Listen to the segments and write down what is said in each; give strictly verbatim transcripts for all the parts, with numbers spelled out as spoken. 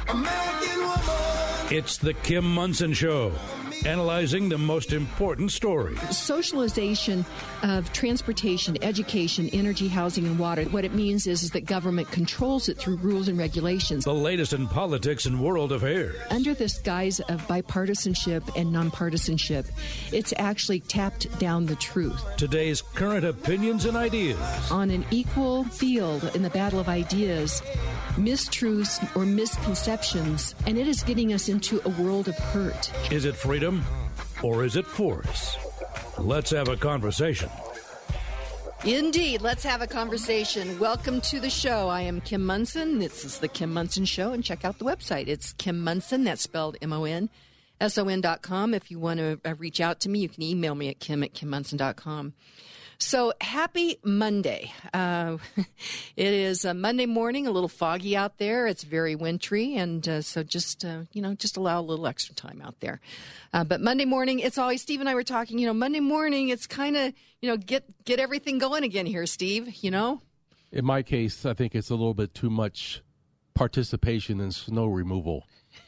American woman. It's the Kim Monson Show, analyzing the most important stories. Socialization of transportation, education, energy, housing, and water. What it means is, is that government controls it through rules and regulations. The latest in politics and world affairs. Under this guise of bipartisanship and nonpartisanship, it's actually tapped down the truth. Today's current opinions and ideas. On an equal field in the battle of ideas, mistruths or misconceptions, and it is getting us into a world of hurt. Is it freedom or is it force? Let's have a conversation. Indeed, let's have a conversation. Welcome to the show. I am Kim Monson. This is the Kim Monson Show, and check out the website. It's Kim Monson, that's spelled M O N S O N dot com. If you want to uh, reach out to me, you can email me at kim at kim monson dot com. So, happy Monday. Uh, it is a Monday morning, a little foggy out there. It's very wintry, and uh, so just, uh, you know, just allow a little extra time out there. Uh, but Monday morning, it's always, Steve and I were talking, you know, Monday morning, it's kind of, you know, get get everything going again here, Steve, you know? In my case, I think it's a little bit too much participation in snow removal.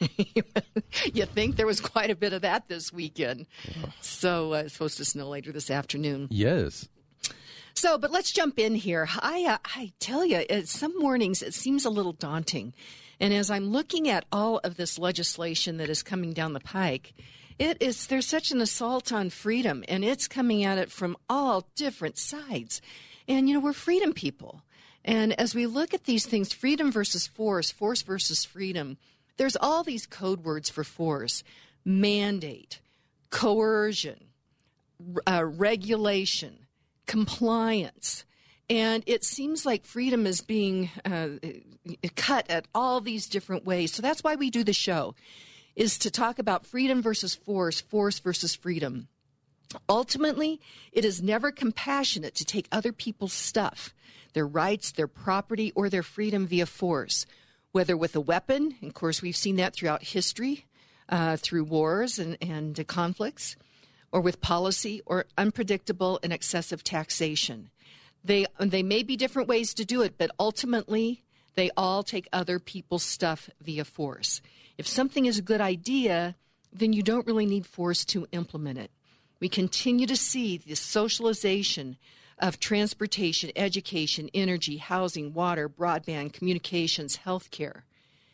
You think? There was quite a bit of that this weekend. Yeah. So, uh, it's supposed to snow later this afternoon. Yes. So, but let's jump in here. I uh, I tell you, some mornings it seems a little daunting. And as I'm looking at all of this legislation that is coming down the pike, it is there's such an assault on freedom, and it's coming at it from all different sides. And, you know, we're freedom people. And as we look at these things, freedom versus force, force versus freedom, there's all these code words for force: mandate, coercion, uh, regulation, compliance. And it seems like freedom is being uh, cut at all these different ways. So that's why we do the show, is to talk about freedom versus force, force versus freedom. Ultimately, it is never compassionate to take other people's stuff, their rights, their property, or their freedom via force, whether with a weapon. Of course, we've seen that throughout history, uh, through wars and, and uh, conflicts, or with policy or unpredictable and excessive taxation. They they may be different ways to do it, but ultimately they all take other people's stuff via force. If something is a good idea, then you don't really need force to implement it. We continue to see the socialization of transportation, education, energy, housing, water, broadband, communications, healthcare.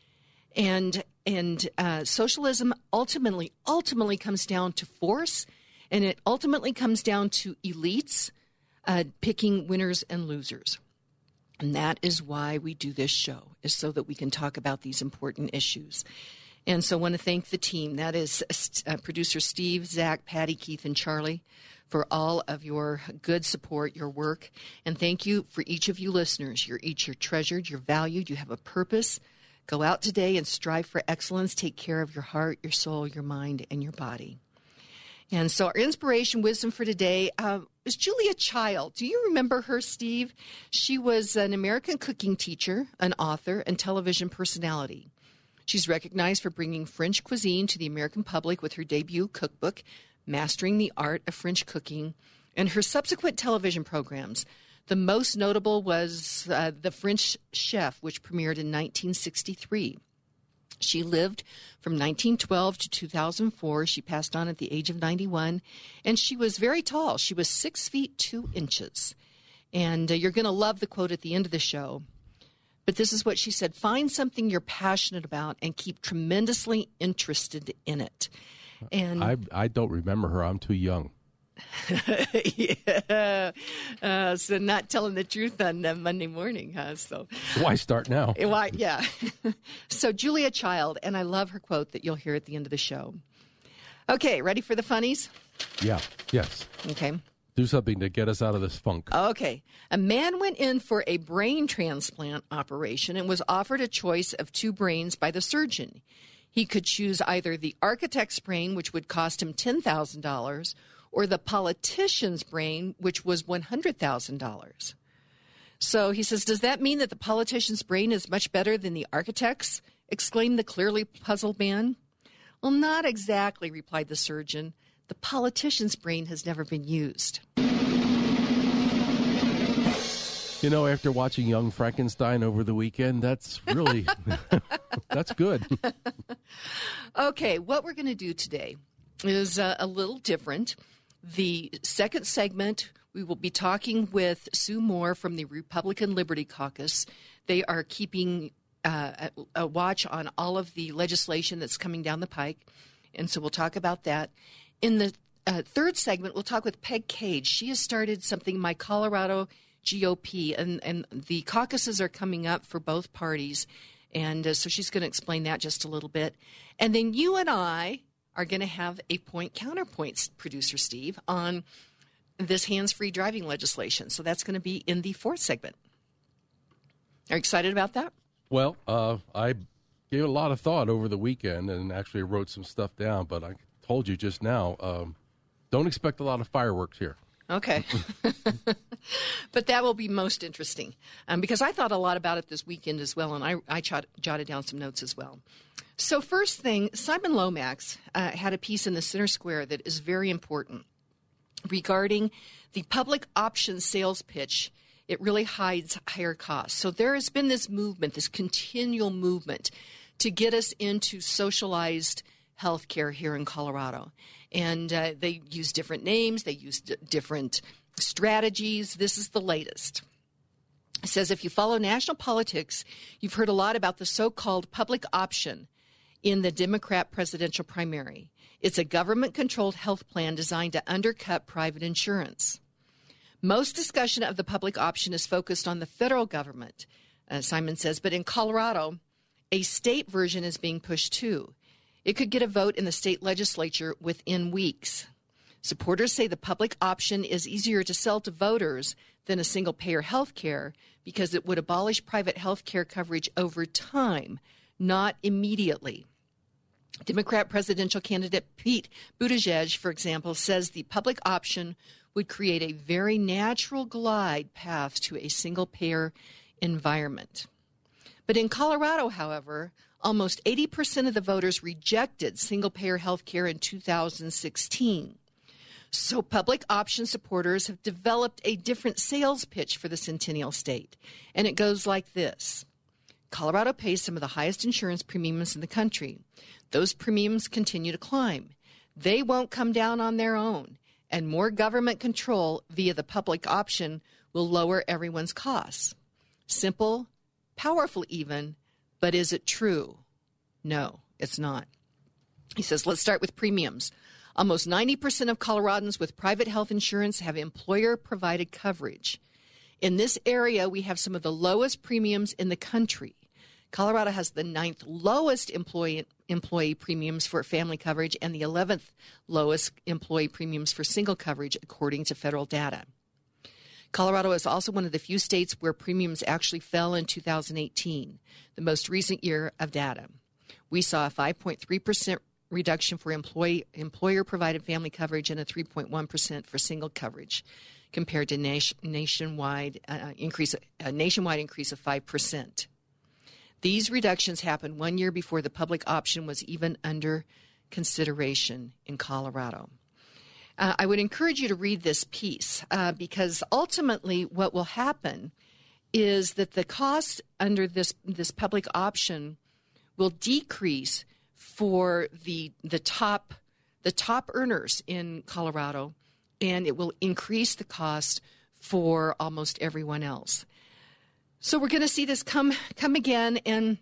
And and uh, socialism ultimately ultimately comes down to force. And it ultimately comes down to elites uh, picking winners and losers. And that is why we do this show, is so that we can talk about these important issues. And so I want to thank the team. That is uh, producer Steve, Zach, Patty, Keith, and Charlie, for all of your good support, your work. And thank you for each of you listeners. You're each you're treasured, you're valued, you have a purpose. Go out today and strive for excellence. Take care of your heart, your soul, your mind, and your body. And so our inspiration wisdom for today uh, is Julia Child. Do you remember her, Steve? She was an American cooking teacher, an author, and television personality. She's recognized for bringing French cuisine to the American public with her debut cookbook, Mastering the Art of French Cooking, and her subsequent television programs. The most notable was uh, The French Chef, which premiered in nineteen sixty-three. She lived from nineteen twelve to two thousand four. She passed on at the age of ninety-one, and she was very tall. She was six feet two inches. And uh, you're going to love the quote at the end of the show. But this is what she said: find something you're passionate about and keep tremendously interested in it. And I, I don't remember her. I'm too young. yeah. Uh, so not telling the truth on uh, Monday morning, huh? So why start now? Why? Yeah. So Julia Child, and I love her quote that you'll hear at the end of the show. Okay, ready for the funnies? Yeah. Yes. Okay. Do something to get us out of this funk. Okay. A man went in for a brain transplant operation and was offered a choice of two brains by the surgeon. He could choose either the architect's brain, which would cost him ten thousand dollars, or the politician's brain, which was one hundred thousand dollars. So he says, does that mean that the politician's brain is much better than the architect's? Exclaimed the clearly puzzled man. Well, not exactly, replied the surgeon. The politician's brain has never been used. You know, after watching Young Frankenstein over the weekend, that's really That's good. Okay, what we're going to do today is uh, a little different. The second segment, we will be talking with Sue Moore from the Republican Liberty Caucus. They are keeping uh, a, a watch on all of the legislation that's coming down the pike, and so we'll talk about that. In the uh, third segment, we'll talk with Peg Cage. She has started something, My Colorado G O P, and, and the caucuses are coming up for both parties, and uh, so she's going to explain that just a little bit. And then you and I are going to have a point counterpoint, producer Steve, on this hands-free driving legislation. So that's going to be in the fourth segment. Are you excited about that? Well, uh, I gave a lot of thought over the weekend and actually wrote some stuff down, but I told you just now, um, don't expect a lot of fireworks here. Okay. But that will be most interesting um, because I thought a lot about it this weekend as well, and I, I jot, jotted down some notes as well. So first thing, Simon Lomax uh, had a piece in the Center Square that is very important regarding the public option sales pitch. It really hides higher costs. So there has been this movement, this continual movement to get us into socialized health care here in Colorado. And uh, they use different names. They use d- different strategies. This is the latest. It says, if you follow national politics, you've heard a lot about the so-called public option in the Democrat presidential primary. It's a government-controlled health plan designed to undercut private insurance. Most discussion of the public option is focused on the federal government, uh, Simon says, but in Colorado, a state version is being pushed too. It could get a vote in the state legislature within weeks. Supporters say the public option is easier to sell to voters than a single-payer health care because it would abolish private health care coverage over time, not immediately. Democrat presidential candidate Pete Buttigieg, for example, says the public option would create a very natural glide path to a single-payer environment. But in Colorado, however, almost eighty percent of the voters rejected single-payer health care in two thousand sixteen. So public option supporters have developed a different sales pitch for the Centennial State, and it goes like this. Colorado pays some of the highest insurance premiums in the country. Those premiums continue to climb. They won't come down on their own, and more government control via the public option will lower everyone's costs. Simple, powerful even, but is it true? No, it's not. He says, let's start with premiums. Almost ninety percent of Coloradans with private health insurance have employer-provided coverage. In this area, we have some of the lowest premiums in the country. Colorado has the ninth lowest employee employee premiums for family coverage and the eleventh lowest employee premiums for single coverage, according to federal data. Colorado is also one of the few states where premiums actually fell in two thousand eighteen, the most recent year of data. We saw a five point three percent reduction for employee employer-provided family coverage and a three point one percent for single coverage, compared to nation, nationwide uh, increase a nationwide increase of five percent. These reductions happened one year before the public option was even under consideration in Colorado. Uh, I would encourage you to read this piece uh, because ultimately what will happen is that the cost under this this public option will decrease for the the top the top earners in Colorado, and it will increase the cost for almost everyone else. So we're going to see this come come again. And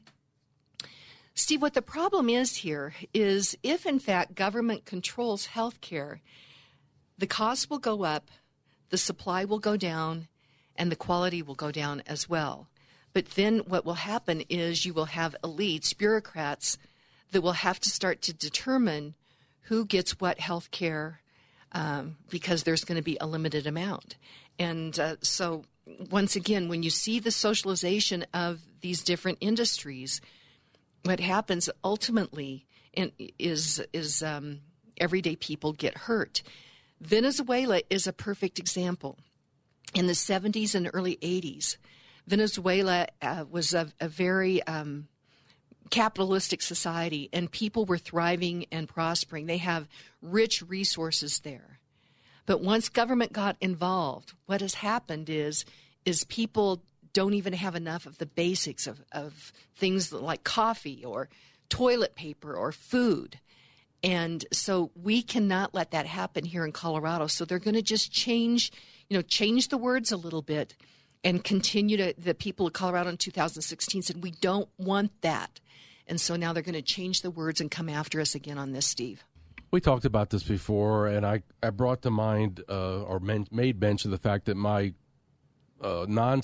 Steve, what the problem is here is if, in fact, government controls health care, the cost will go up, the supply will go down, and the quality will go down as well. But then what will happen is you will have elites, bureaucrats, that will have to start to determine who gets what health care um, because there's going to be a limited amount. And uh, so once again, when you see the socialization of these different industries, what happens ultimately in, is is um, everyday people get hurt. Venezuela is a perfect example. In the seventies and early eighties, Venezuela uh, was a, a very um, capitalistic society, and people were thriving and prospering. They have rich resources there. But once government got involved, what has happened is is people don't even have enough of the basics of, of things like coffee or toilet paper or food. And so we cannot let that happen here in Colorado. So they're going to just change, you know, change the words a little bit and continue to, the people of Colorado in two thousand sixteen said, we don't want that. And so now they're going to change the words and come after us again on this, Steve. We talked about this before, and I, I brought to mind uh, or men, made mention of the fact that my uh, non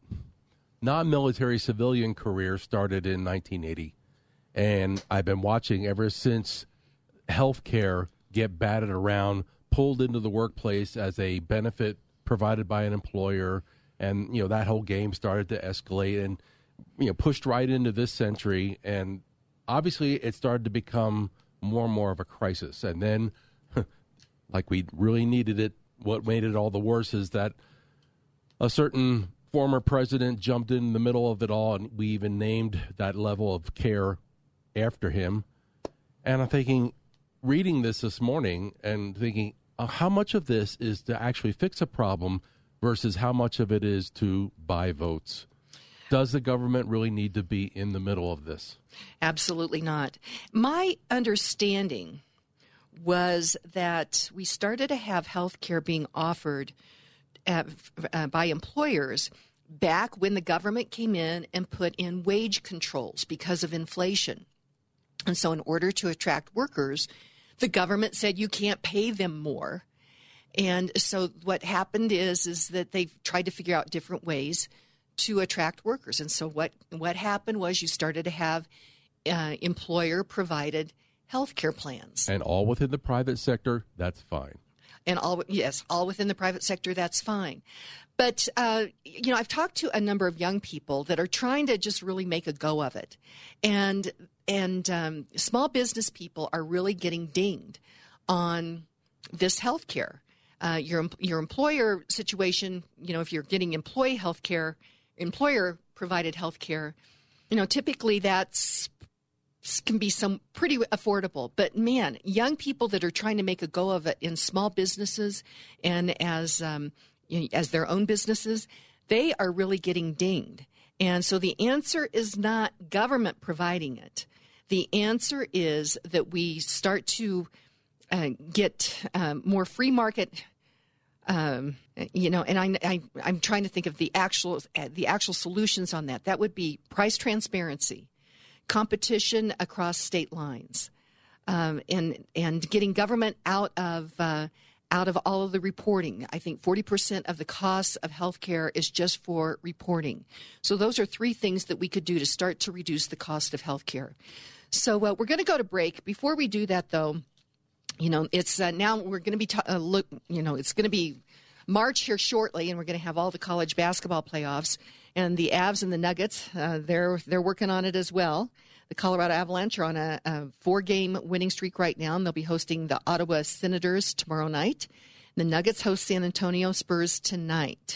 non-military civilian career started in nineteen eighty. And I've been watching ever since healthcare get batted around, pulled into the workplace as a benefit provided by an employer. And, you know, that whole game started to escalate and, you know, pushed right into this century. And obviously it started to become more and more of a crisis. And then, like we really needed it, what made it all the worse is that a certain former president jumped in the middle of it all, and we even named that level of care after him. And I'm thinking, reading this this morning and thinking, uh, how much of this is to actually fix a problem versus how much of it is to buy votes? Does the government really need to be in the middle of this? Absolutely not. My understanding was that we started to have health care being offered at, uh, by employers back when the government came in and put in wage controls because of inflation. And so in order to attract workers, the government said you can't pay them more. And so what happened is, is that they tried to figure out different ways to attract workers. And so what, what happened was you started to have uh, employer-provided health care plans. And all within the private sector, that's fine. And all, yes, all within the private sector, that's fine. But, uh, you know, I've talked to a number of young people that are trying to just really make a go of it. And and um, small business people are really getting dinged on this health care. Uh, your your employer situation, you know, if you're getting employee health care, employer-provided health care, you know, typically that's can be some pretty affordable. But, man, young people that are trying to make a go of it in small businesses and as um, as their own businesses, they are really getting dinged. And so the answer is not government providing it. The answer is that we start to uh, get um, more free market, um, you know, and I, I, I'm trying to think of the actual uh, the actual solutions on that. That would be price transparency, competition across state lines, um, and and getting government out of uh, out of all of the reporting. I think forty percent of the cost of healthcare is just for reporting. So those are three things that we could do to start to reduce the cost of healthcare. So uh, we're going to go to break. Before we do that, though, you know, it's uh, now we're going to be, ta- uh, look, you know, it's going to be March here shortly, and we're going to have all the college basketball playoffs. And the Avs and the Nuggets, uh, they're they're working on it as well. The Colorado Avalanche are on a, a four-game winning streak right now, and they'll be hosting the Ottawa Senators tomorrow night. The Nuggets host San Antonio Spurs tonight.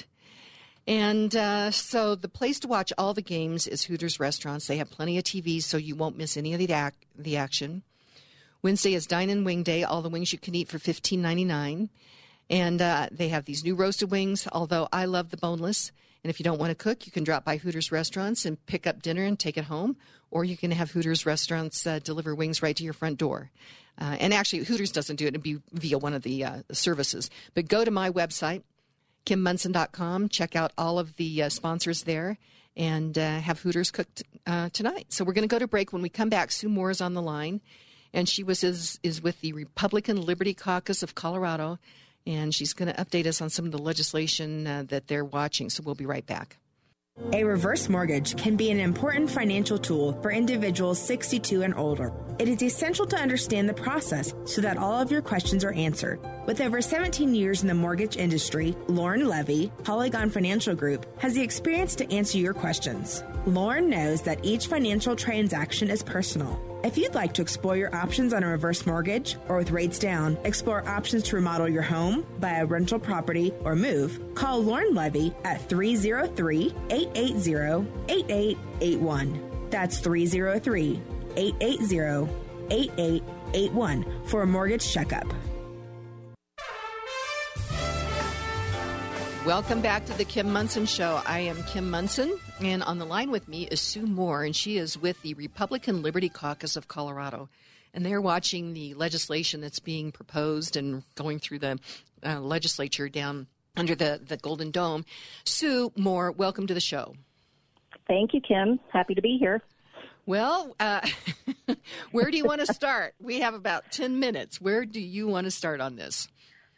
And uh, so the place to watch all the games is Hooters Restaurants. They have plenty of T Vs, so you won't miss any of the, ac- the action. Wednesday is Dine and Wing Day, all the wings you can eat for fifteen ninety-nine. And uh, they have these new roasted wings, although I love the boneless. And if you don't want to cook, you can drop by Hooters Restaurants and pick up dinner and take it home. Or you can have Hooters Restaurants uh, deliver wings right to your front door. Uh, and actually, Hooters doesn't do it. It'd be via one of the uh, services. But go to my website, kim munson dot com. Check out all of the uh, sponsors there and uh, have Hooters cooked uh, tonight. So we're going to go to break. When we come back, Sue Moore is on the line. And she was is, is with the Republican Liberty Caucus of Colorado. And she's going to update us on some of the legislation uh, that they're watching. So we'll be right back. A reverse mortgage can be an important financial tool for individuals sixty-two and older. It is essential to understand the process so that all of your questions are answered. With over seventeen years in the mortgage industry, Lauren Levy, Polygon Financial Group, has the experience to answer your questions. Lauren knows that each financial transaction is personal. If you'd like to explore your options on a reverse mortgage or with rates down, explore options to remodel your home, buy a rental property, or move, call Lauren Levy at three oh three, eight eight zero, eight eight eight one. That's three oh three, eight eight zero, eight eight eight one for a mortgage checkup. Welcome back to the Kim Munson Show. I am Kim Munson, and on the line with me is Sue Moore, and she is with the Republican Liberty Caucus of Colorado. And they're watching the legislation that's being proposed and going through the uh, legislature down under the, the Golden Dome. Sue Moore, welcome to the show. Thank you, Kim. Happy to be here. Well, uh, where do you want to start? We have about ten minutes. Where do you want to start on this?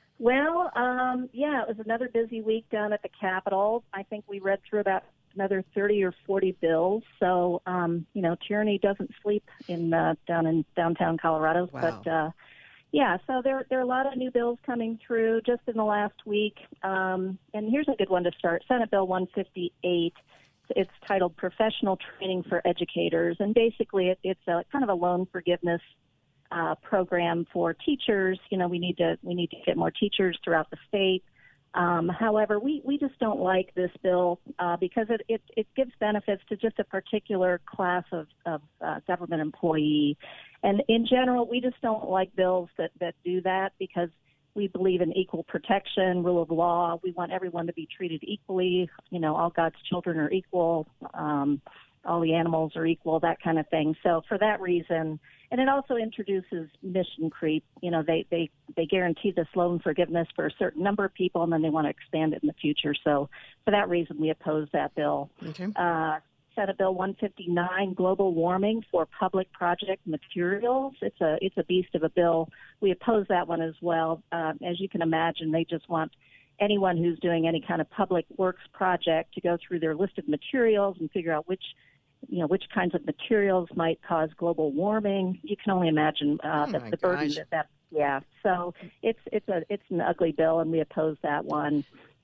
Well, um, yeah, it was another busy week down at the Capitol. I think we read through about another thirty or forty bills. So, um, you know, tyranny doesn't sleep in uh, down in downtown Colorado. Wow. But, uh, yeah, so there, there are a lot of new bills coming through just in the last week. Um, and here's a good one to start. Senate Bill one fifty-eight. It's titled Professional Training for Educators. And basically it, it's a kind of a loan forgiveness Uh, program for teachers. You know, we need to we need to get more teachers throughout the state. Um, however, we, we just don't like this bill uh, because it, it, it gives benefits to just a particular class of, of uh, government employee. And in general, we just don't like bills that, that do that because we believe in equal protection, rule of law. We want everyone to be treated equally. You know, all God's children are equal. Um, all the animals are equal, that kind of thing. So for that reason, and it also introduces mission creep. You know, they, they, they guarantee this loan forgiveness for a certain number of people, and then they want to expand it in the future. So for that reason, we oppose that bill. Okay. Uh, Senate Bill one fifty-nine, Global Warming for Public Project Materials. It's a it's a beast of a bill. We oppose that one as well. Uh, as you can imagine, they just want anyone who's doing any kind of public works project to go through their list of materials and figure out which you know, which kinds of materials might cause global warming. You can only imagine uh, oh the, my the burden gosh. that that, yeah. So it's it's a it's an ugly bill, and we oppose that one.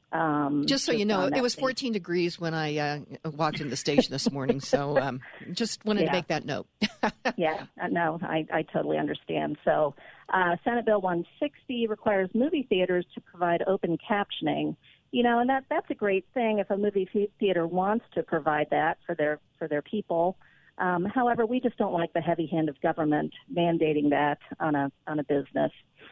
Um, Just so you know, on it was that fourteen degrees when I uh, walked in the station this morning, so um, just wanted Yeah. to make that note. Yeah, uh, no, I, I totally understand. So uh, Senate Bill one sixty requires movie theaters to provide open captioning. You know, and that that's a great thing if a movie theater wants to provide that for their for their people. Um, however, we just don't like the heavy hand of government mandating that on a on a business.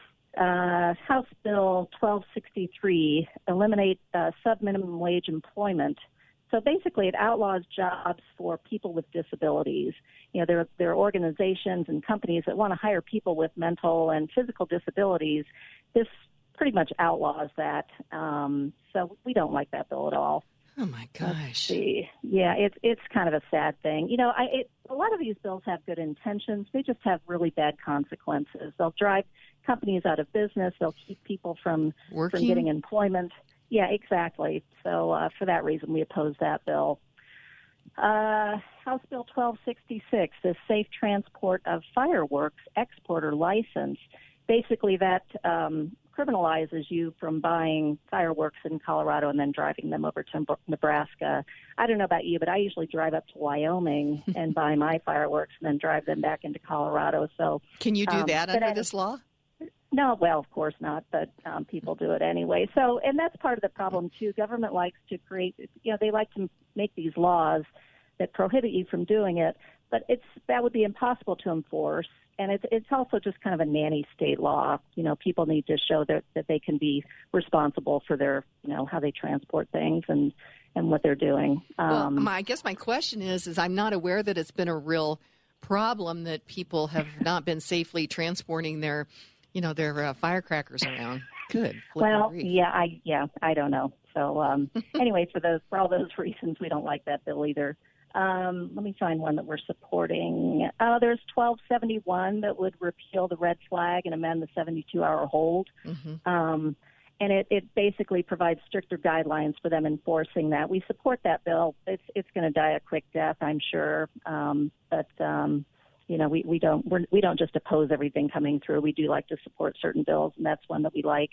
Uh, House Bill twelve sixty-three, eliminate uh, sub-minimum wage employment. So basically, it outlaws jobs for people with disabilities. You know, there there are organizations and companies that want to hire people with mental and physical disabilities. This pretty much outlaws that. Um, so we don't like that bill at all. Oh my gosh! See. Yeah, it's it's kind of a sad thing. You know, I it, a lot of these bills have good intentions. They just have really bad consequences. They'll drive companies out of business. They'll keep people from Working? from getting employment. Yeah, exactly. So uh, for that reason, we oppose that bill. Uh, House Bill twelve sixty-six, the Safe Transport of Fireworks Exporter License. Basically, that um, criminalizes you from buying fireworks in Colorado and then driving them over to Nebraska. I don't know about you, but I usually drive up to Wyoming and buy my fireworks and then drive them back into Colorado. So, Can you do um, that but under I- this law? No, well, of course not, but um, people do it anyway. So, and that's part of the problem, too. Government likes to create, you know, they like to make these laws that prohibit you from doing it, but it's that would be impossible to enforce. And it's, it's also just kind of a nanny state law. You know, people need to show that, that they can be responsible for their, you know, how they transport things and, and what they're doing. Well, Um, my, I guess my question is, is I'm not aware that it's been a real problem that people have not been safely transporting their, you know, their uh, firecrackers around. Good. Well, grief. yeah, I yeah, I don't know. So um, anyway, for those for all those reasons, we don't like that bill either. Um, let me find one that we're supporting. Uh, there's twelve seventy-one that would repeal the red flag and amend the seventy-two hour hold. Mm-hmm. Um, and it, it basically provides stricter guidelines for them enforcing that. We support that bill. It's it's going to die a quick death, I'm sure. Um, but um, you know, we we don't we're, we don't just oppose everything coming through. We do like to support certain bills, and that's one that we like.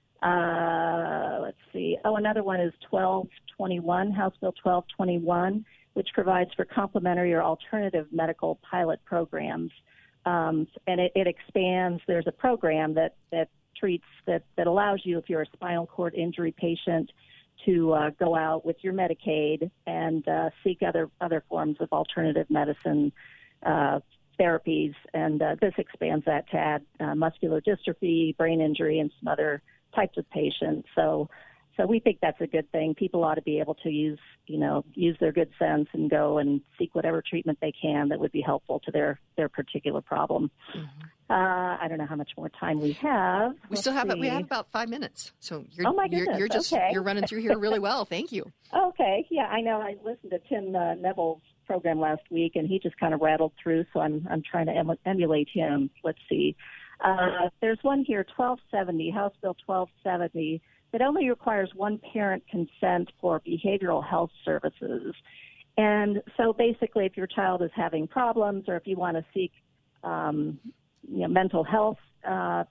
Uh, let's see. Oh, another one is twelve twenty-one, House Bill twelve twenty-one, which provides for complementary or alternative medical pilot programs. Um, and it, it expands. There's a program that, that treats, that, that allows you, if you're a spinal cord injury patient, to uh, go out with your Medicaid and uh, seek other, other forms of alternative medicine uh, therapies. And uh, this expands that to add uh, muscular dystrophy, brain injury, and some other types of patients. So so we think that's a good thing. People ought to be able to use, you know, use their good sense and go and seek whatever treatment they can that would be helpful to their, their particular problem. Mm-hmm. Uh, I don't know how much more time we have. We Let's still have it. We have about five minutes. So you're, oh my goodness. you're, you're just okay. you're running through here really well. Thank you. Okay. Yeah, I know. I listened to Tim uh, Neville's program last week, and he just kind of rattled through. So I'm I'm trying to em- emulate him. Let's see. Uh, there's one here, twelve seventy, House Bill twelve seventy, that only requires one parent consent for behavioral health services. And so basically, if your child is having problems, or if you want to seek um, you know, mental health uh,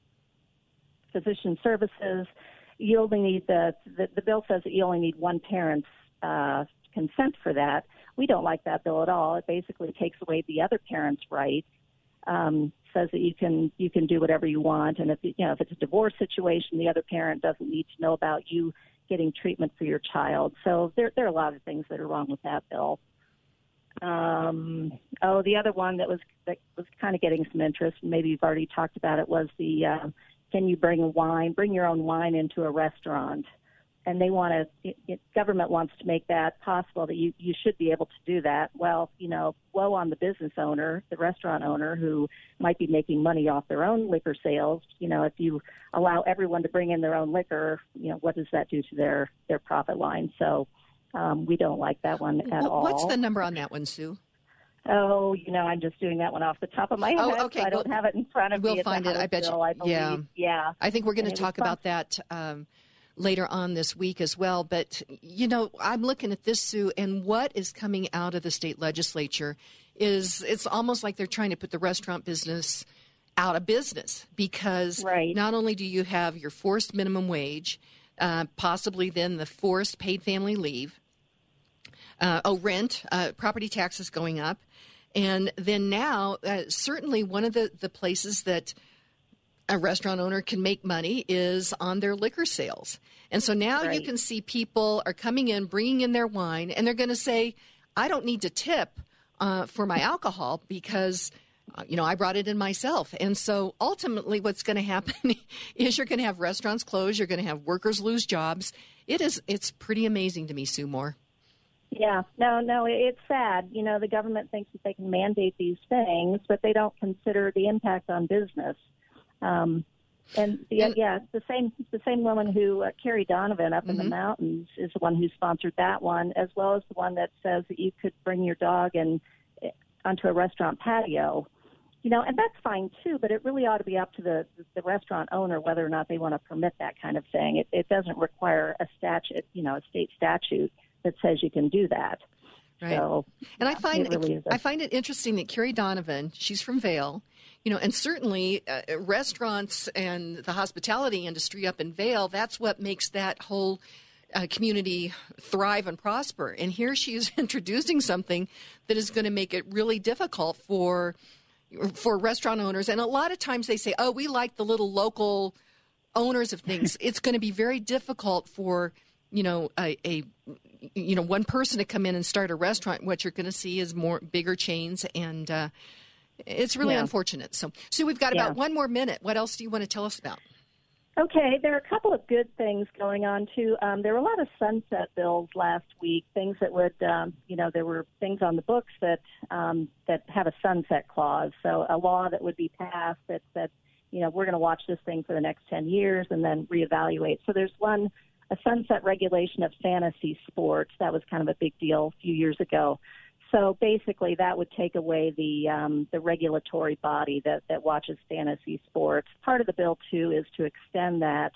physician services, you only need the, the the bill says that you only need one parent's uh, consent for that. We don't like that bill at all. It basically takes away the other parent's right. Um, says that you can you can do whatever you want, and if you know if it's a divorce situation, the other parent doesn't need to know about you getting treatment for your child. So there there are a lot of things that are wrong with that bill. Um, oh, the other one that was that was kind of getting some interest, and maybe you've already talked about it, was the uh, can you bring wine, bring your own wine into a restaurant? And they want to, it, it, government wants to make that possible, that you, you should be able to do that. Well, you know, woe on the business owner, the restaurant owner, who might be making money off their own liquor sales. You know, if you allow everyone to bring in their own liquor, you know, what does that do to their, their profit line? So um, we don't like that one at well, all. What's the number on that one, Sue? Oh, you know, I'm just doing that one off the top of my head. Oh, okay. So I don't we'll, have it in front of we'll me. We'll find it. I bet bill, you. I believe. Yeah. Yeah. I think we're going to talk about that um, later on this week as well. But, you know, I'm looking at this, Sue, and what is coming out of the state legislature is it's almost like they're trying to put the restaurant business out of business, because right. not only do you have your forced minimum wage, uh, possibly then the forced paid family leave, uh, oh, rent, uh, property taxes going up, and then now uh, certainly one of the, the places that a restaurant owner can make money is on their liquor sales. And so now right. you can see people are coming in, bringing in their wine, and they're going to say, I don't need to tip uh, for my alcohol because, uh, you know, I brought it in myself. And so ultimately what's going to happen is you're going to have restaurants close. You're going to have workers lose jobs. It is, it's pretty amazing to me, Sue Moore. Yeah, no, no, it's sad. You know, the government thinks that they can mandate these things, but they don't consider the impact on business. Um, and, the, and yeah, the same the same woman who, uh, Carrie Donovan up mm-hmm. in the mountains, is the one who sponsored that one, as well as the one that says that you could bring your dog and onto a restaurant patio. You know, and that's fine too, but it really ought to be up to the the restaurant owner whether or not they want to permit that kind of thing. It, it doesn't require a statute, you know, a state statute that says you can do that. Right. So, and yeah, I find it really it, I find it interesting that Carrie Donovan, she's from Vail, you know, and certainly uh, restaurants and the hospitality industry up in Vail, that's what makes that whole uh, community thrive and prosper. And here she is introducing something that is going to make it really difficult for for restaurant owners. And a lot of times they say, oh, we like the little local owners of things. It's going to be very difficult for, you know, a, a you know, one person to come in and start a restaurant. What you're going to see is more bigger chains, and uh, it's really yeah. unfortunate. So, so we've got yeah. about one more minute. What else do you want to tell us about? Okay, there are a couple of good things going on, too. Um, there were a lot of sunset bills last week, things that would, um, you know, there were things on the books that um, that have a sunset clause, so a law that would be passed that said, you know, we're going to watch this thing for the next ten years and then reevaluate. So there's one, a sunset regulation of fantasy sports. That was kind of a big deal a few years ago. So basically that would take away the um, the regulatory body that, that watches fantasy sports. Part of the bill, too, is to extend that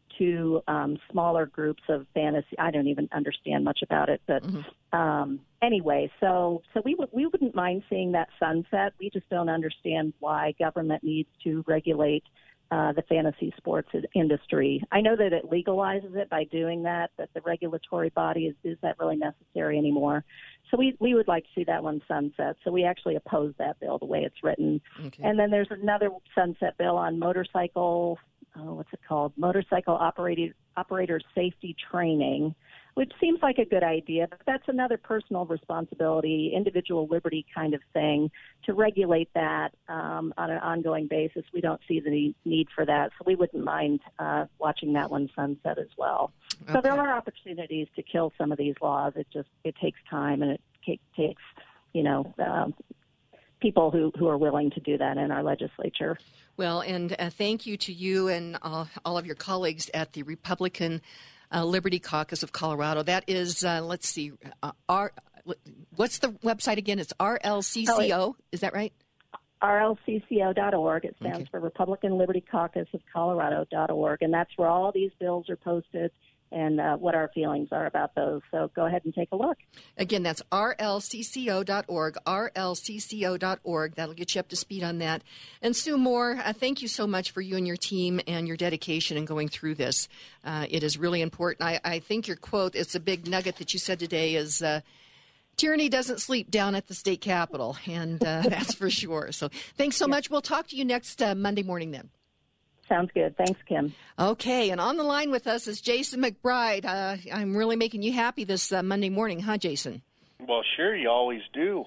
to um, smaller groups of fantasy. I don't even understand much about it. But mm-hmm. um, anyway, so so we, w- we wouldn't mind seeing that sunset. We just don't understand why government needs to regulate Uh, the fantasy sports industry. I know that it legalizes it by doing that, but the regulatory body, is, is that really necessary anymore? So we, we would like to see that one sunset. So we actually oppose that bill the way it's written. Okay. And then there's another sunset bill on motorcycle, oh, what's it called? Motorcycle operated, operator safety training. which seems like a good idea, but that's another personal responsibility, individual liberty kind of thing to regulate that um, on an ongoing basis. We don't see the need for that, so we wouldn't mind uh, watching that one sunset as well. Okay. So there are opportunities to kill some of these laws. It just it takes time, and it take, takes, you know, um, people who, who are willing to do that in our legislature. Well, and uh, thank you to you and uh, all of your colleagues at the Republican uh, Liberty Caucus of Colorado. That is, uh, let's see, uh, R, what's the website again? It's R L C C O, is that right? R L C C O dot org. It stands okay. for Republican Liberty Caucus of Colorado dot org, and that's where all these bills are posted and uh, what our feelings are about those. So go ahead and take a look. Again, that's R L C C O dot org, R L C C O dot org. That'll get you up to speed on that. And Sue Moore, uh, thank you so much for you and your team and your dedication in going through this. Uh, it is really important. I, I think your quote, it's a big nugget that you said today, is uh, tyranny doesn't sleep down at the state capitol, and uh, that's for sure. So thanks so much. We'll talk to you next uh, Monday morning then. Sounds good. Thanks, Kim. Okay, and on the line with us is Jason McBride. Uh, I'm really making you happy this uh, Monday morning, huh, Jason? Well, sure, you always do.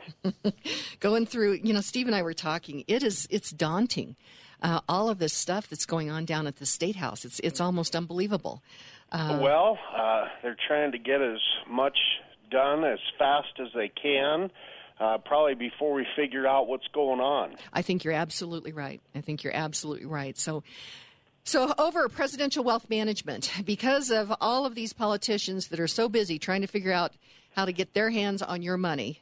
Going through, you know, Steve and I were talking. It is, it's daunting. Uh, all of this stuff that's going on down at the State House. It's, it's almost unbelievable. Uh, well, uh, they're trying to get as much done as fast as they can. Uh, probably before we figure out what's going on. I think you're absolutely right. I think you're absolutely right. So, so over at Presidential Wealth Management, because of all of these politicians that are so busy trying to figure out how to get their hands on your money,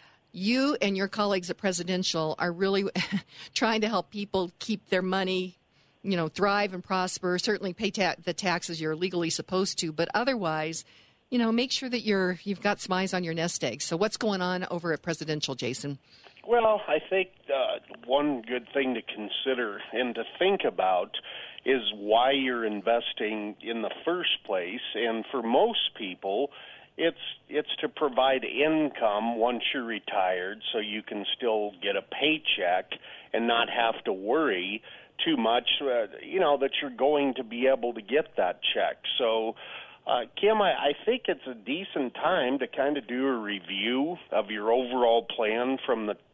you and your colleagues at Presidential are really trying to help people keep their money, you know, thrive and prosper, certainly pay ta- the taxes you're legally supposed to, but otherwise, you know, make sure that you're, you've got some eyes on your nest egg. So what's going on over at Presidential, Jason? Well, I think uh, one good thing to consider and to think about is why you're investing in the first place. And for most people, it's it's to provide income once you're retired so you can still get a paycheck and not have to worry too much, uh, you know, that you're going to be able to get that check. So, Uh, Kim, I, I think it's a decent time to kind of do a review of your overall plan from the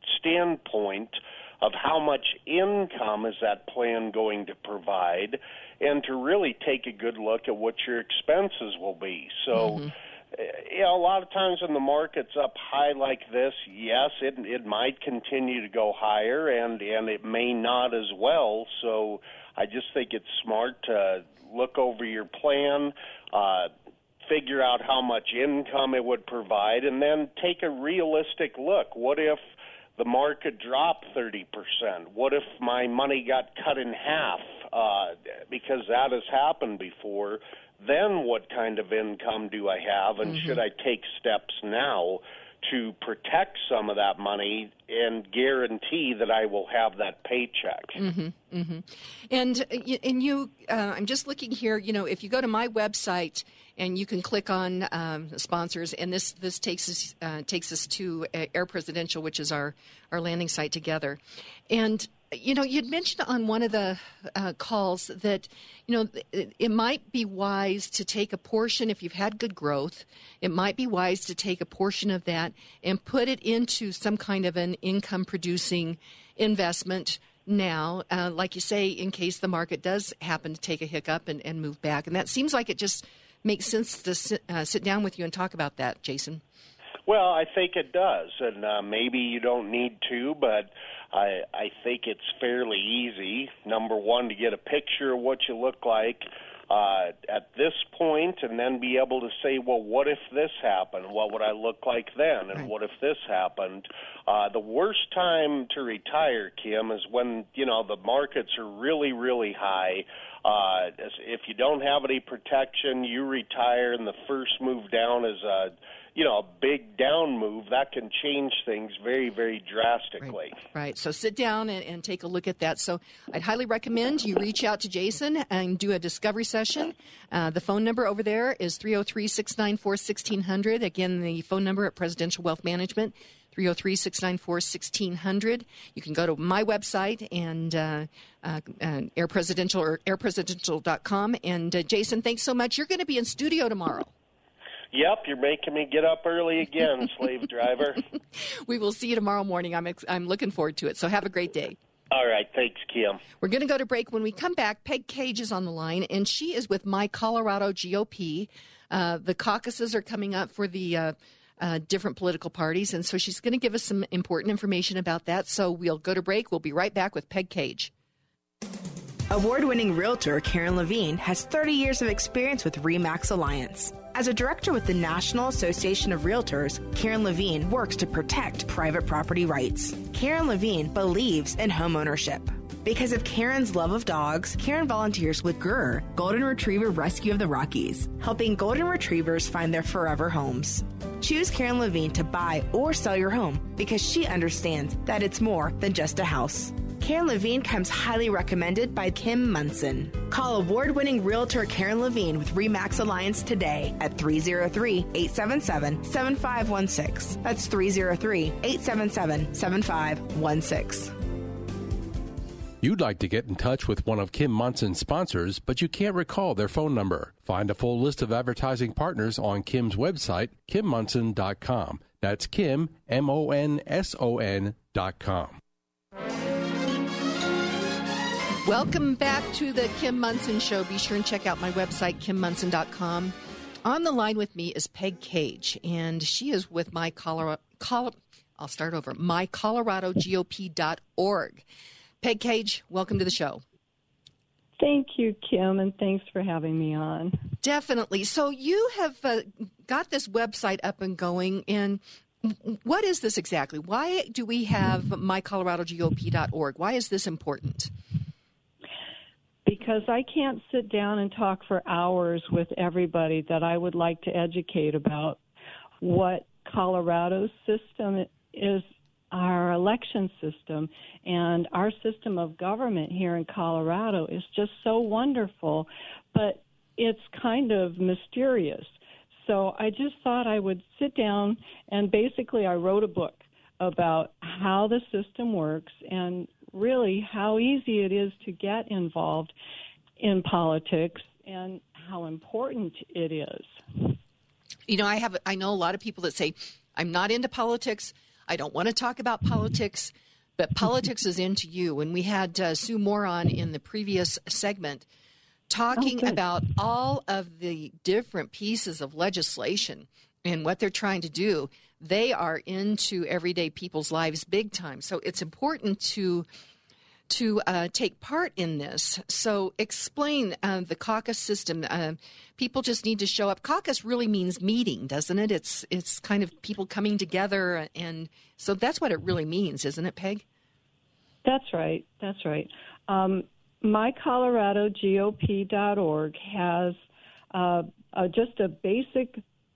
standpoint of how much income is that plan going to provide, and to really take a good look at what your expenses will be. So, mm-hmm. you know, a lot of times when the market's up high like this, yes, it it might continue to go higher, and, and it may not as well. So I just think it's smart to look over your plan, uh, figure out how much income it would provide, and then take a realistic look. What if the market dropped thirty percent? What if my money got cut in half? Uh, because that has happened before. Then what kind of income do I have, and mm-hmm. should I take steps now to protect some of that money and guarantee that I will have that paycheck? Mm-hmm, mm-hmm. And and you, uh, I'm just looking here. You know, if you go to my website and you can click on um, sponsors, and this this takes us uh, takes us to Air Presidential, which is our our landing site together, and. You know, you'd mentioned on one of the uh, calls that, you know, it, it might be wise to take a portion, if you've had good growth, it might be wise to take a portion of that and put it into some kind of an income-producing investment now, uh, like you say, in case the market does happen to take a hiccup and, and move back. And that seems like it just makes sense to sit, uh, sit down with you and talk about that, Jason. Well, I think it does, and uh, maybe you don't need to, but I, I think it's fairly easy, number one, to get a picture of what you look like uh, at this point, and then be able to say, well, what if this happened? What would I look like then? And right. what if this happened? Uh, the worst time to retire, Kim, is when, you know, the markets are really, really high. Uh, if you don't have any protection, you retire, and the first move down is a you know, a big down move, that can change things very, very drastically. Right, right. So sit down and, and take a look at that. So I'd highly recommend you reach out to Jason and do a discovery session. Uh, the phone number over there is three oh three, six nine four, one six zero zero. Again, the phone number at Presidential Wealth Management, three oh three, six nine four, one six zero zero. You can go to my website and uh, uh, uh, Air Presidential or air presidential dot com. And uh, Jason, thanks so much. You're going to be in studio tomorrow. Yep, you're making me get up early again, slave driver. We will see you tomorrow morning. I'm ex- I'm looking forward to it. So have a great day. All right, thanks, Kim. We're going to go to break. When we come back, Peg Cage is on the line, and she is with My Colorado G O P. Uh, the caucuses are coming up for the uh, uh, different political parties, and so she's going to give us some important information about that. So we'll go to break. We'll be right back with Peg Cage. Award-winning realtor Karen Levine has thirty years of experience with RE/MAX Alliance. As a director with the National Association of Realtors, Karen Levine works to protect private property rights. Karen Levine believes in homeownership. Because of Karen's love of dogs, Karen volunteers with G R R, Golden Retriever Rescue of the Rockies, helping golden retrievers find their forever homes. Choose Karen Levine to buy or sell your home because she understands that it's more than just a house. Karen Levine comes highly recommended by Kim Munson. Call award-winning realtor Karen Levine with RE/MAX Alliance today at three oh three, eight seven seven, seven five one six. That's three oh three, eight seven seven, seven five one six. You'd like to get in touch with one of Kim Munson's sponsors, but you can't recall their phone number. Find a full list of advertising partners on Kim's website, kim munson dot com. That's Kim, M O N S O N dot com. Welcome back to the Kim Munson Show. Be sure and check out my website, kim munson dot com. On the line with me is Peg Cage, and she is with my Colorado, Col- I'll start over, my colorado G O P dot org. Peg Cage, welcome to the show. Thank you, Kim, and thanks for having me on. Definitely. So you have uh, got this website up and going, and what is this exactly? Why do we have my colorado G O P dot org? Why is this important? Because I can't sit down and talk for hours with everybody that I would like to educate about what Colorado's system is, our election system, and our system of government here in Colorado is just so wonderful, but it's kind of mysterious. So I just thought I would sit down, and basically I wrote a book about how the system works and really how easy it is to get involved in politics and how important it is. You know, I have I know a lot of people that say, I'm not into politics, I don't want to talk about politics, but politics is into you. And we had uh, Sue Moore on in the previous segment talking oh, about all of the different pieces of legislation and what they're trying to do. They are into everyday people's lives big time. So it's important to to uh, take part in this. So explain uh, the caucus system. Uh, people just need to show up. Caucus really means meeting, doesn't it? It's it's kind of people coming together, and so that's what it really means, isn't it, Peg? That's right. That's right. Um, my colorado G O P dot org has uh, uh, just a basic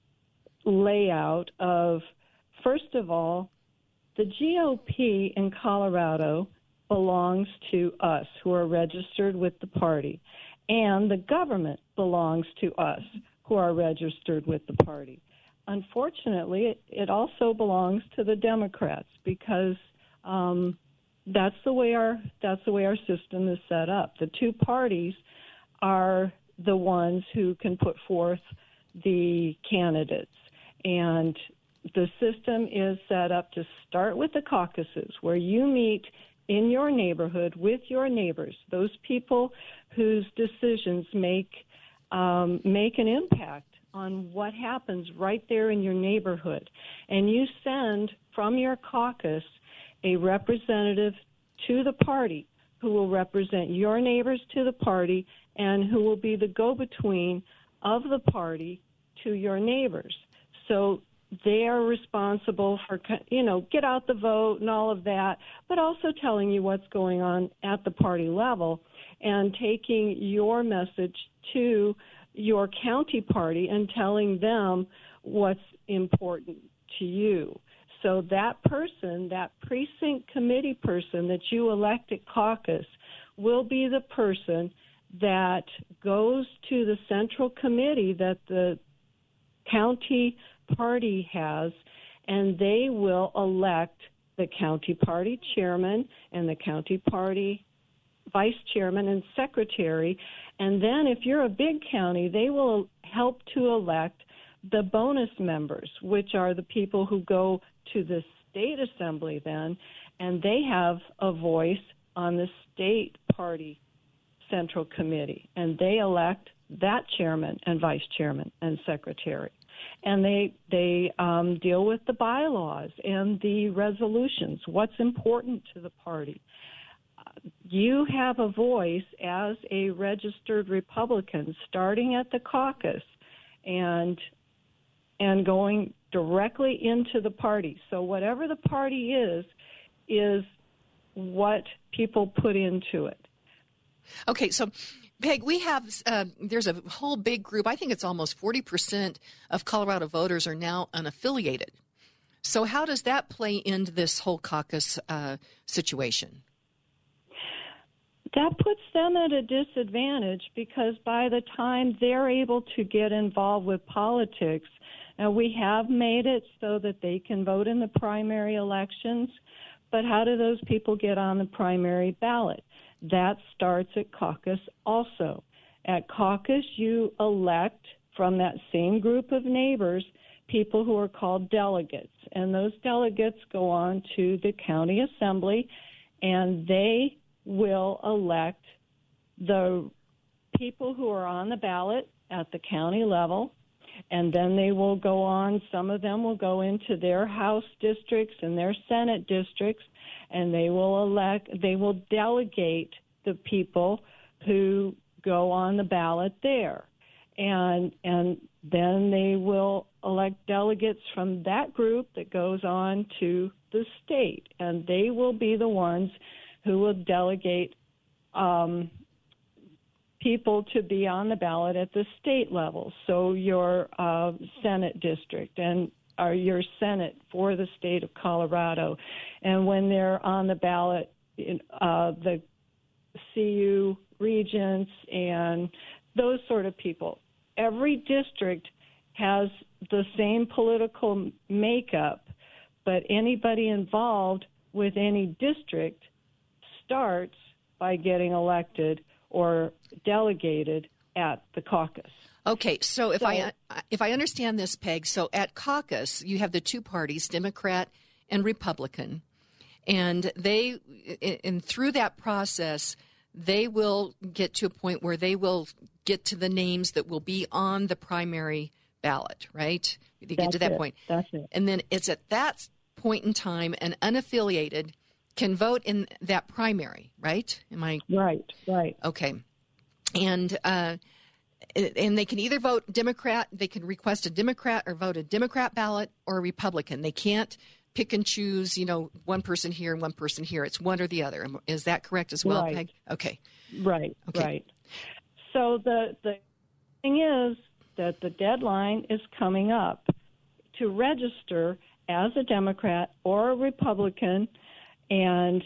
layout of, first of all, the G O P in Colorado belongs to us who are registered with the party, and the government belongs to us who are registered with the party. Unfortunately, it, it also belongs to the Democrats because um, that's the way our that's the way our system is set up. The two parties are the ones who can put forth the candidates. And the system is set up to start with the caucuses, where you meet in your neighborhood with your neighbors, those people whose decisions make um, make an impact on what happens right there in your neighborhood. And you send from your caucus a representative to the party who will represent your neighbors to the party and who will be the go-between of the party to your neighbors. So they are responsible for, you know, get out the vote and all of that, but also telling you what's going on at the party level and taking your message to your county party and telling them what's important to you. So that person, that precinct committee person that you elect at caucus will be the person that goes to the central committee that the county party has, and they will elect the county party chairman and the county party vice chairman and secretary. And then if you're a big county, they will help to elect the bonus members, which are the people who go to the state assembly then, and they have a voice on the state party central committee, and they elect that chairman and vice chairman and secretary. And they they um, deal with the bylaws and the resolutions, what's important to the party. You have a voice as a registered Republican starting at the caucus and and going directly into the party. So whatever the party is, is what people put into it. Okay, so Peg, we have, uh, there's a whole big group, I think it's almost forty percent of Colorado voters are now unaffiliated. So how does that play into this whole caucus uh, situation? That puts them at a disadvantage because by the time they're able to get involved with politics, and we have made it so that they can vote in the primary elections, but how do those people get on the primary ballot? That starts at caucus also. At caucus, you elect from that same group of neighbors people who are called delegates, and those delegates go on to the county assembly, and they will elect the people who are on the ballot at the county level, and then they will go on, some of them will go into their House districts and their Senate districts, and they will elect, they will delegate the people who go on the ballot there. And and then they will elect delegates from that group that goes on to the state, and they will be the ones who will delegate um, people to be on the ballot at the state level. So your uh, Senate district and or your Senate for the state of Colorado. And when they're on the ballot, in, uh, the C U regents and those sort of people. Every district has the same political makeup, but anybody involved with any district starts by getting elected or delegated at the caucus. Okay, so if So- I if I understand this, Peg, so at caucus you have the two parties, Democrat and Republican, and they and through that process they will get to a point where they will get to the names that will be on the primary ballot, right? They get That's to that it. point. That's it. And then it's at that point in time an unaffiliated can vote in that primary, right? Am I Right, right. okay? And uh, and they can either vote Democrat, they can request a Democrat or vote a Democrat ballot or a Republican. They can't pick and choose, you know, one person here and one person here. It's one or the other. Is that correct as well, Right. Peg? Okay. Right, Okay. right. So the the thing is that the deadline is coming up to register as a Democrat or a Republican, and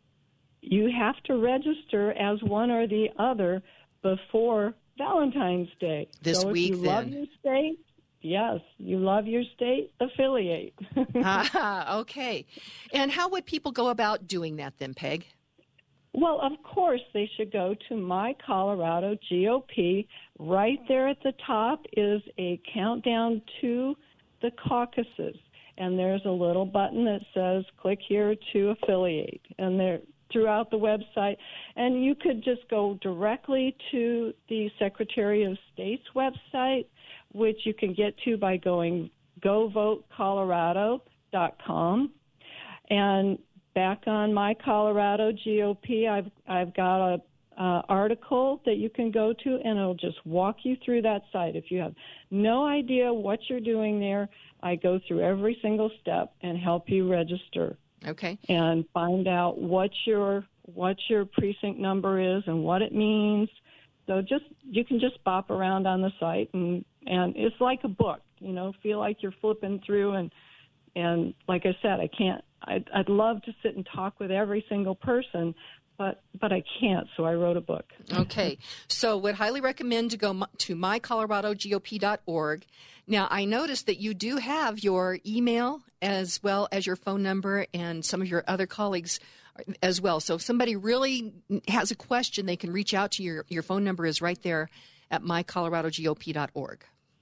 you have to register as one or the other before Valentine's Day. This so if week, you love then. your state, yes, you love your state, affiliate. Ah, okay. And how would people go about doing that then, Peg? Well, of course, they should go to My Colorado G O P. Right there at the top is a countdown to the caucuses, and there's a little button that says click here to affiliate, and they're throughout the website. And you could just go directly to the Secretary of State's website, which you can get to by going go vote colorado dot com. And back on My Colorado G O P, I've I've got a uh, article that you can go to, and it'll just walk you through that site. If you have no idea what you're doing there, I go through every single step and help you register Okay. and find out what your what your precinct number is and what it means. So just you can just bop around on the site, and and it's like a book. You know, feel like you're flipping through, and and like I said, I can't. I'd, I'd love to sit and talk with every single person, but but I can't. So I wrote a book. Okay. So would highly recommend to go m- to my colorado G O P dot org. Now, I noticed that you do have your email as well as your phone number and some of your other colleagues as well. So if somebody really has a question, they can reach out to you. Your, your phone number is right there at my colorado G O P dot org.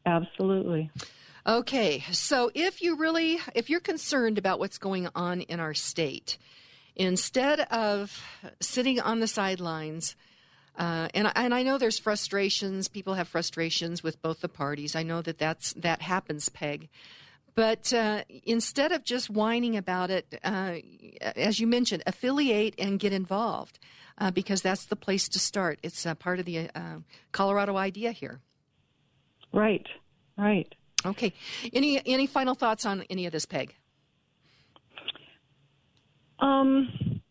Absolutely. Okay, so if you really, if you're concerned about what's going on in our state, instead of sitting on the sidelines, uh, and, and I know there's frustrations, people have frustrations with both the parties. I know that that's, that happens, Peg. But uh, instead of just whining about it, uh, as you mentioned, affiliate and get involved, uh, because that's the place to start. It's uh, part of the uh, Colorado idea here. Right, right. Okay. Any any final thoughts on any of this, Peg? Um,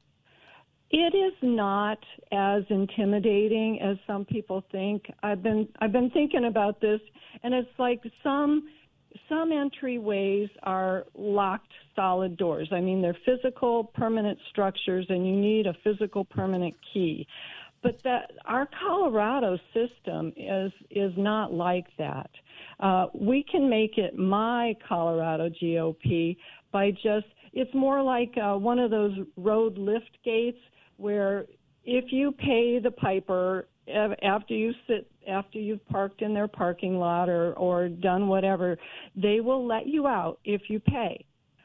it is not as intimidating as some people think. I've been I've been thinking about this, and it's like some some entryways are locked solid doors. I mean, they're physical, permanent structures, and you need a physical, permanent key. But that our Colorado system is is not like that. Uh, we can make it my Colorado G O P by just, it's more like uh, one of those road lift gates where if you pay the piper after you sit, after you've parked in their parking lot or, or done whatever, they will let you out if you pay.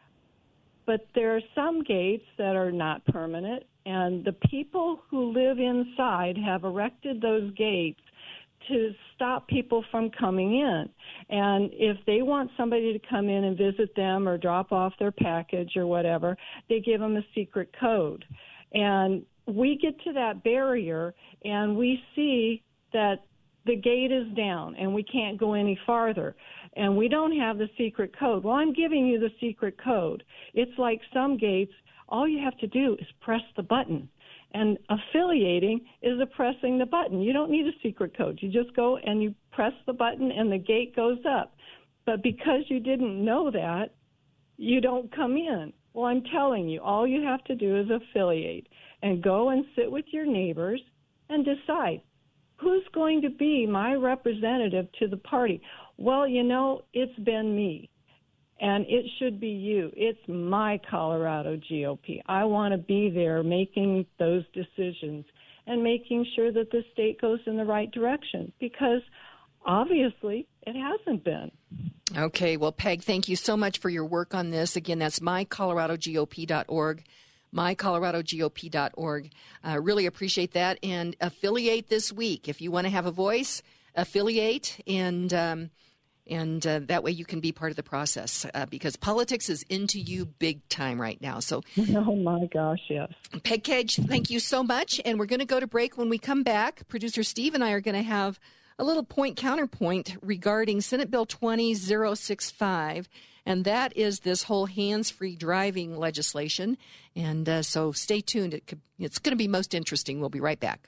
But there are some gates that are not permanent, and the people who live inside have erected those gates to stop people from coming in. And if they want somebody to come in and visit them or drop off their package or whatever, they give them a secret code. And we get to that barrier and we see that the gate is down and we can't go any farther. And we don't have the secret code. Well, I'm giving you the secret code. It's like some gates, all you have to do is press the button. And affiliating is a pressing the button. You don't need a secret code. You just go and you press the button and the gate goes up. But because you didn't know that, you don't come in. Well, I'm telling you, all you have to do is affiliate and go and sit with your neighbors and decide who's going to be my representative to the party. Well, you know, it's been me. And it should be you. It's my Colorado G O P. I want to be there making those decisions and making sure that the state goes in the right direction, because obviously it hasn't been. Okay. Well, Peg, thank you so much for your work on this. Again, that's my colorado G O P dot org, my colorado G O P dot org. I uh, really appreciate that. And affiliate this week. If you want to have a voice, affiliate, and um, And uh, that way you can be part of the process, uh, because politics is into you big time right now. So, oh, my gosh, yes. Peg Kedge, thank you so much. And we're going to go to break. When we come back, producer Steve and I are going to have a little point counterpoint regarding Senate Bill twenty oh sixty-five. And that is this whole hands-free driving legislation. And uh, so stay tuned. It could, it's going to be most interesting. We'll be right back.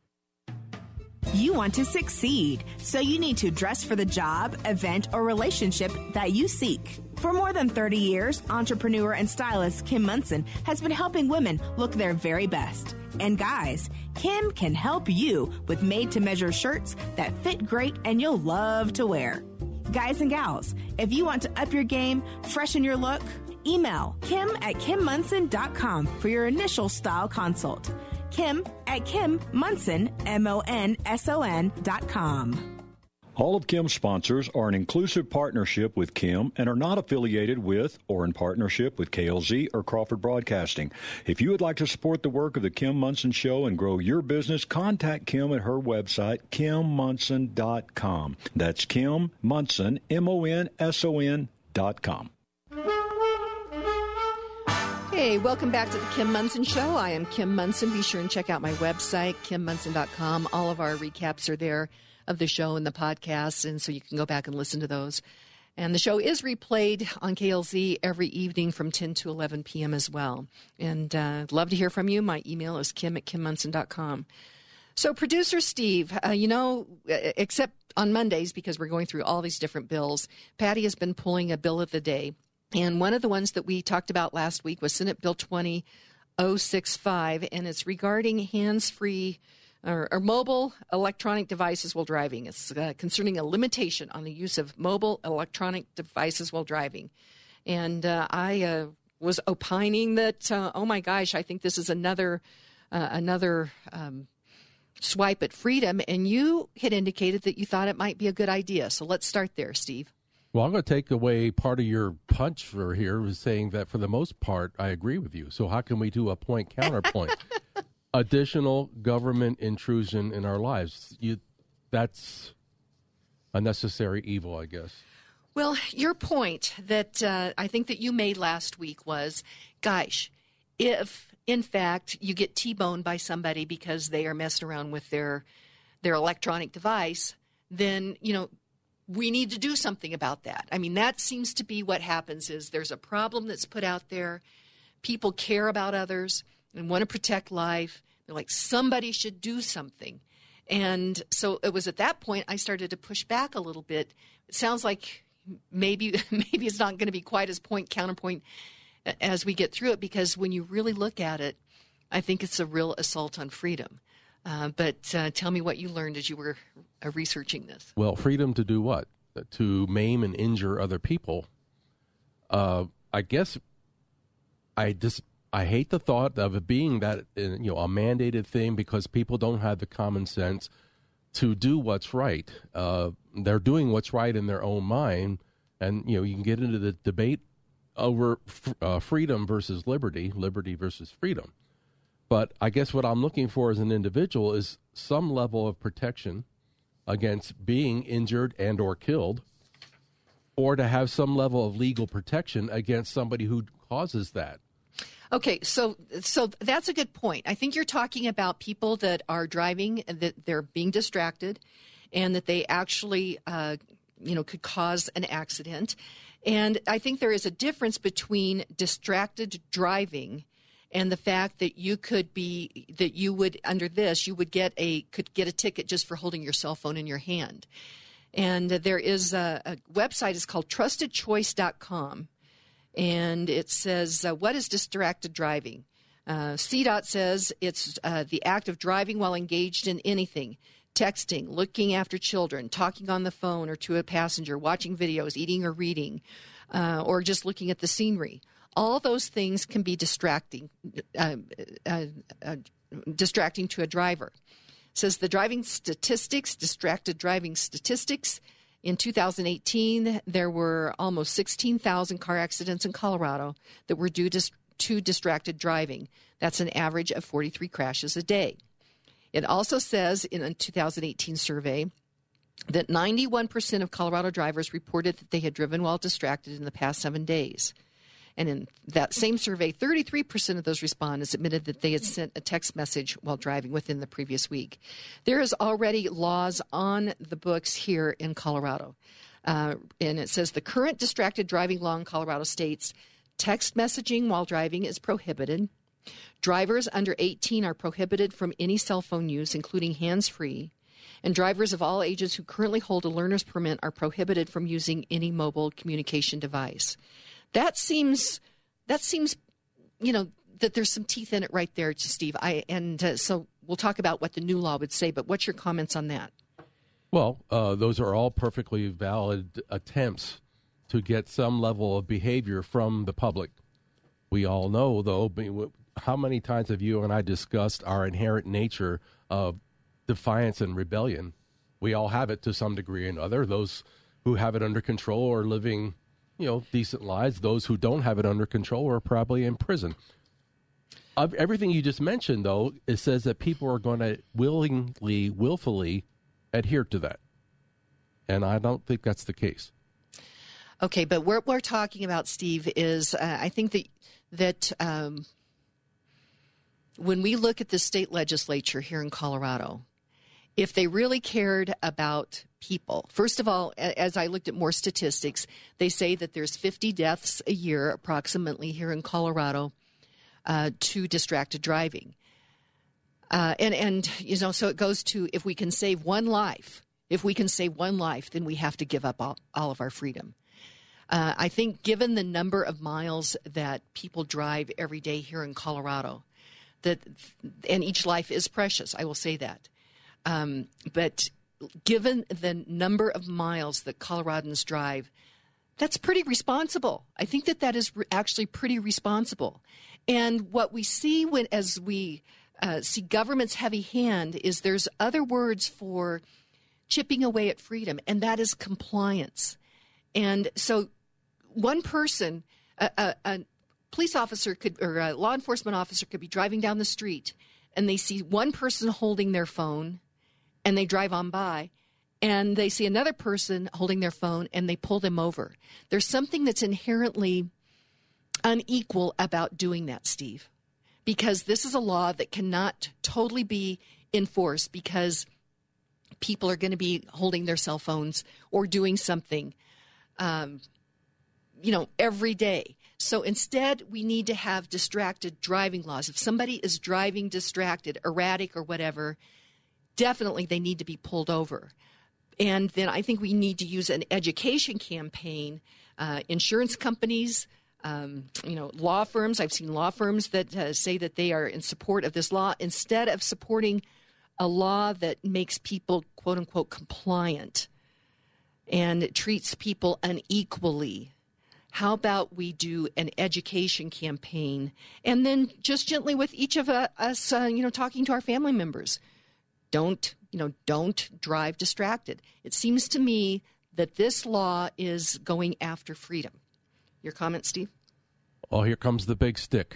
You want to succeed, so you need to dress for the job, event, or relationship that you seek. For more than thirty years, entrepreneur and stylist Kim Munson has been helping women look their very best. And guys, Kim can help you with made-to-measure shirts that fit great and you'll love to wear. Guys and gals, if you want to up your game, freshen your look, email kim at kim munson dot com for your initial style consult. Kim at Kim Munson, M O N S O N dot com. All of Kim's sponsors are an inclusive partnership with Kim and are not affiliated with or in partnership with K L Z or Crawford Broadcasting. If you would like to support the work of the Kim Munson Show and grow your business, contact Kim at her website, kim munson dot com. That's Kim Munson, M O N S O N dot com. Hey, welcome back to the Kim Munson Show. I am Kim Munson. Be sure and check out my website, kim munson dot com. All of our recaps are there of the show and the podcasts, and so you can go back and listen to those. And the show is replayed on K L Z every evening from ten to eleven p.m. as well. And uh, love to hear from you. My email is kim at kim munson dot com. So, producer Steve, uh, you know, except on Mondays, because we're going through all these different bills, Patty has been pulling a bill of the day. And one of the ones that we talked about last week was Senate Bill twenty oh sixty-five, and it's regarding hands-free or, or mobile electronic devices while driving. It's uh, concerning a limitation on the use of mobile electronic devices while driving. And uh, I uh, was opining that, uh, oh my gosh, I think this is another uh, another um, swipe at freedom, and you had indicated that you thought it might be a good idea. So let's start there, Steve. Well, I'm going to take away part of your punch for here, was saying that for the most part, I agree with you. So how can we do a point counterpoint? Additional government intrusion in our lives. You, that's a necessary evil, I guess. Well, your point that uh, I think that you made last week was, gosh, if in fact you get T-boned by somebody because they are messing around with their their electronic device, then, you know, we need to do something about that. I mean, that seems to be what happens is there's a problem that's put out there. People care about others and want to protect life. They're like, somebody should do something. And so it was at that point I started to push back a little bit. It sounds like maybe maybe it's not going to be quite as point counterpoint as we get through it, because when you really look at it, I think it's a real assault on freedom. Uh, but uh, tell me what you learned as you were uh, researching this. Well, freedom to do what? To maim and injure other people. Uh, I guess I just I hate the thought of it being that, you know, a mandated thing, because people don't have the common sense to do what's right. Uh, they're doing what's right in their own mind, and you know you can get into the debate over uh, freedom versus liberty, liberty versus freedom. But I guess what I'm looking for as an individual is some level of protection against being injured and or killed, or to have some level of legal protection against somebody who causes that. Okay, so so that's a good point. I think you're talking about people that are driving, that they're being distracted, and that they actually, uh, you know, could cause an accident. And I think there is a difference between distracted driving and the fact that you could be, that you would, under this, you would get a, could get a ticket just for holding your cell phone in your hand. And there is a, a website, it's called trusted choice dot com. And it says, uh, what is distracted driving? Uh, C DOT says it's uh, the act of driving while engaged in anything, texting, looking after children, talking on the phone or to a passenger, watching videos, eating or reading, uh, or just looking at the scenery. All those things can be distracting, uh, uh, uh, distracting to a driver. It says the driving statistics, distracted driving statistics. In two thousand eighteen, there were almost sixteen thousand car accidents in Colorado that were due to, to distracted driving. That's an average of forty-three crashes a day. It also says in a two thousand eighteen survey that ninety-one percent of Colorado drivers reported that they had driven while distracted in the past seven days. And in that same survey, thirty-three percent of those respondents admitted that they had sent a text message while driving within the previous week. There is already laws on the books here in Colorado. Uh, and it says the current distracted driving law in Colorado states text messaging while driving is prohibited. Drivers under eighteen are prohibited from any cell phone use, including hands-free. And drivers of all ages who currently hold a learner's permit are prohibited from using any mobile communication device. That seems, that seems, you know, that there's some teeth in it right there, Steve. I and uh, so we'll talk about what the new law would say. But what's your comments on that? Well, uh, those are all perfectly valid attempts to get some level of behavior from the public. We all know, though, how many times have you and I discussed our inherent nature of defiance and rebellion? We all have it to some degree or another. Those who have it under control are living, you know, decent lives. Those who don't have it under control are probably in prison. Of everything you just mentioned, though, it says that people are going to willingly, willfully adhere to that. And I don't think that's the case. Okay, but what we're talking about, Steve, is uh, I think that that um, when we look at the state legislature here in Colorado, if they really cared about people, first of all, as I looked at more statistics, they say that there's fifty deaths a year approximately here in Colorado uh, to distracted driving. Uh, and, and, you know, so it goes to if we can save one life, if we can save one life, then we have to give up all, all of our freedom. Uh, I think given the number of miles that people drive every day here in Colorado, that and each life is precious, I will say that. Um, but given the number of miles that Coloradans drive, that's pretty responsible. I think that that is re- actually pretty responsible. And what we see when as we uh, see, government's heavy hand is there's other words for chipping away at freedom, and that is compliance. And so one person, a, a, a police officer could, or a law enforcement officer could be driving down the street, and they see one person holding their phone, and they drive on by, and they see another person holding their phone, and they pull them over. There's something that's inherently unequal about doing that, Steve, because this is a law that cannot totally be enforced because people are going to be holding their cell phones or doing something, um, you know, every day. So instead, we need to have distracted driving laws. If somebody is driving distracted, erratic, or whatever, definitely they need to be pulled over. And then I think we need to use an education campaign, uh, insurance companies, Um, you know, law firms. I've seen law firms that uh, say that they are in support of this law instead of supporting a law that makes people, quote unquote, compliant and it treats people unequally. How about we do an education campaign and then just gently with each of uh, us, uh, you know, talking to our family members. Don't, you know, don't drive distracted. It seems to me that this law is going after freedom. Your comment, Steve? Oh, here comes the big stick.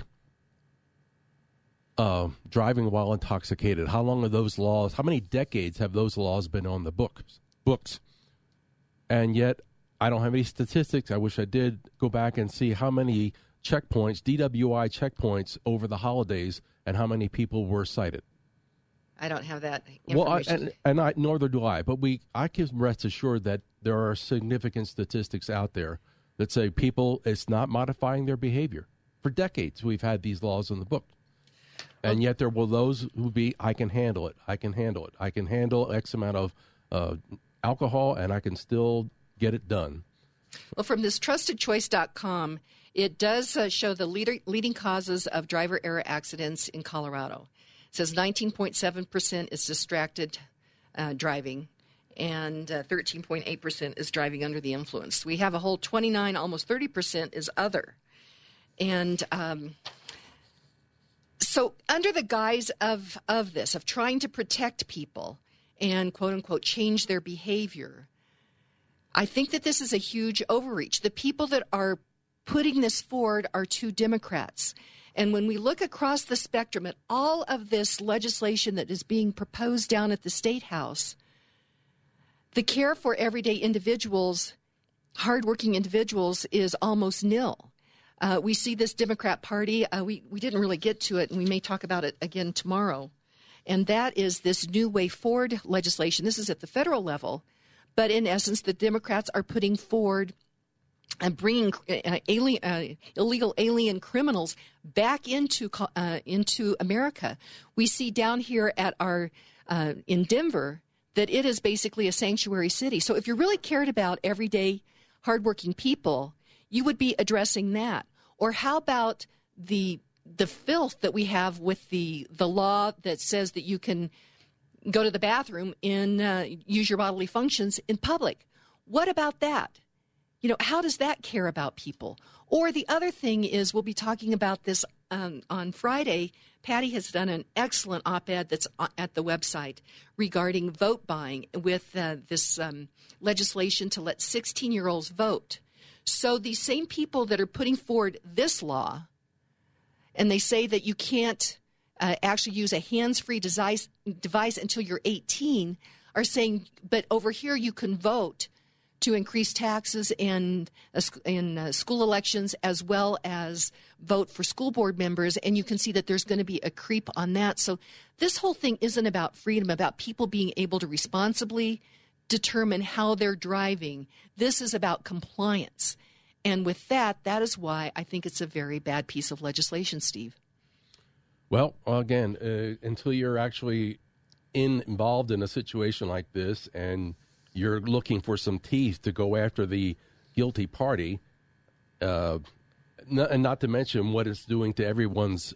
Uh, driving while intoxicated. How long are those laws? How many decades have those laws been on the books? Books, and yet I don't have any statistics. I wish I did go back and see how many checkpoints, D W I checkpoints, over the holidays, and how many people were cited. I don't have that information. Well, I, and, and I, nor do I. But we, I can rest assured that there are significant statistics out there that say people, it's not modifying their behavior. For decades, we've had these laws in the book. And yet there will those who be, I can handle it, I can handle it, I can handle X amount of uh, alcohol, and I can still get it done. Well, from this trusted choice dot com, it does uh, show the leader, leading causes of driver error accidents in Colorado. It says nineteen point seven percent is distracted uh, driving, and uh, thirteen point eight percent is driving under the influence. We have a whole twenty-nine, almost thirty percent is other. And um, so under the guise of, of this, of trying to protect people and, quote, unquote, change their behavior, I think that this is a huge overreach. The people that are putting this forward are two Democrats. And when we look across the spectrum at all of this legislation that is being proposed down at the State House, the care for everyday individuals, hardworking individuals, is almost nil. Uh, we see this Democrat Party. Uh, we, we didn't really get to it, and we may talk about it again tomorrow. And that is this New Way Forward legislation. This is at the federal level. But in essence, the Democrats are putting forward and bringing uh, alien, uh, illegal alien criminals back into uh, into America. We see down here at our uh, in Denver that it is basically a sanctuary city. So if you really cared about everyday hardworking people, you would be addressing that. Or how about the the filth that we have with the the law that says that you can go to the bathroom and uh, use your bodily functions in public? What about that? You know, how does that care about people? Or the other thing is, we'll be talking about this um, on Friday. Patty has done an excellent op-ed that's at the website regarding vote buying with uh, this um, legislation to let sixteen-year-olds vote. So these same people that are putting forward this law, and they say that you can't uh, actually use a hands-free device, device until you're eighteen, are saying, but over here you can vote to increase taxes in, uh, in uh, school elections, as well as vote for school board members, and you can see that there's going to be a creep on that. So this whole thing isn't about freedom, about people being able to responsibly determine how they're driving. This is about compliance. And with that, that is why I think it's a very bad piece of legislation, Steve. Well, again, uh, until you're actually in, involved in a situation like this and you're looking for some teeth to go after the guilty party, uh, n- and not to mention what it's doing to everyone's,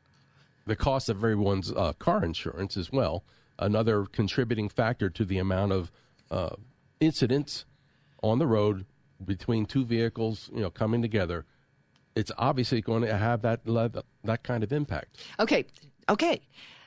the cost of everyone's uh, car insurance as well, another contributing factor to the amount of uh, incidents on the road between two vehicles, you know, coming together. It's obviously going to have that that kind of impact. Okay, okay.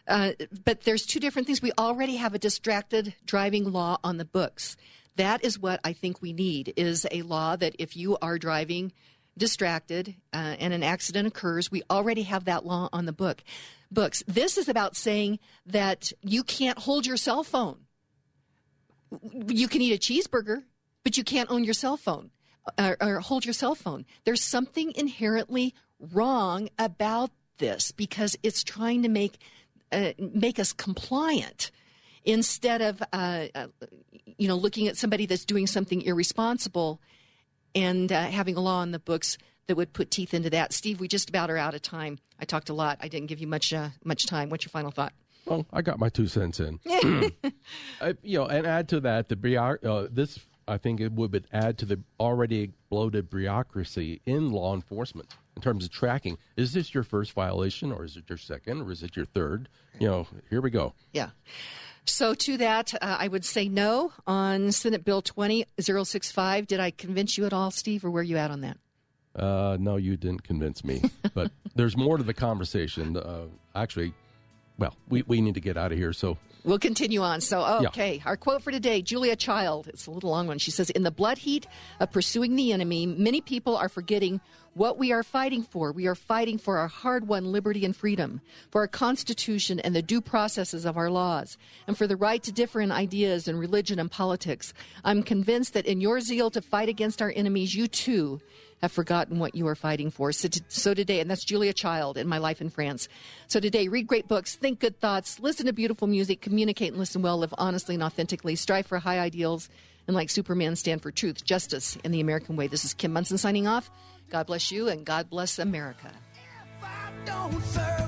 Uh, but there's two different things. We already have a distracted driving law on the books. That is what I think we need, is a law that if you are driving distracted uh, and an accident occurs, we already have that law on the book books. This is about saying that you can't hold your cell phone. You can eat a cheeseburger, but you can't own your cell phone or, or hold your cell phone. There's something inherently wrong about this because it's trying to make uh, make us compliant instead of uh, uh, you know looking at somebody that's doing something irresponsible and uh, having a law on the books that would put teeth into that. Steve, we just about are out of time. I talked a lot. I didn't give you much uh, much time. What's your final thought? Well, I got my two cents in. I, you know, and add to that the bureauc- uh, this. I think it would add to the already bloated bureaucracy in law enforcement in terms of tracking. Is this your first violation, or is it your second, or is it your third? You know, here we go. Yeah. So to that, uh, I would say no on Senate Bill twenty oh sixty-five. Did I convince you at all, Steve, or where are you at on that? Uh, no, you didn't convince me. But there's more to the conversation. Uh, actually, well, we, we need to get out of here, so... We'll continue on. So, okay, yeah. Our quote for today, Julia Child. It's a little long one. She says, in the blood heat of pursuing the enemy, many people are forgetting what we are fighting for. We are fighting for our hard-won liberty and freedom, for our Constitution and the due processes of our laws, and for the right to differ in ideas and religion and politics. I'm convinced that in your zeal to fight against our enemies, you too have forgotten what you are fighting for. So, to, so today, and that's Julia Child in My Life in France. So today, read great books, think good thoughts, listen to beautiful music, communicate and listen well, live honestly and authentically, strive for high ideals, and like Superman, stand for truth, justice, and the American way. This is Kim Munson signing off. God bless you, and God bless America. If I don't serve